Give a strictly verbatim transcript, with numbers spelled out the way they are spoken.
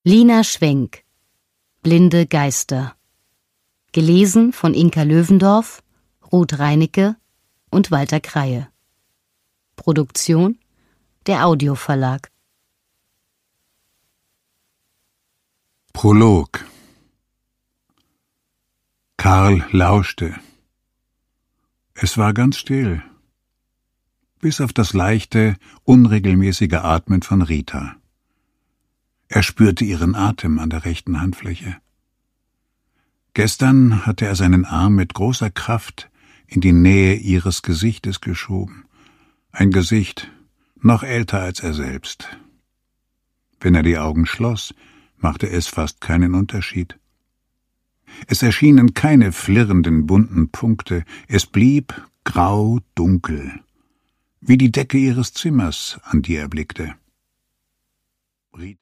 Lina Schwenk, Blinde Geister. Gelesen von Inka Löwendorf, Ruth Reinecke und Walter Kreie. Produktion der Audioverlag. Prolog. Karl lauschte. Es war ganz still, bis auf das leichte, unregelmäßige Atmen von Rita. Er spürte ihren Atem an der rechten Handfläche. Gestern hatte er seinen Arm mit großer Kraft in die Nähe ihres Gesichtes geschoben. Ein Gesicht, noch älter als er selbst. Wenn er die Augen schloss, machte es fast keinen Unterschied. Es erschienen keine flirrenden bunten Punkte, es blieb grau-dunkel, wie die Decke ihres Zimmers, an die er blickte.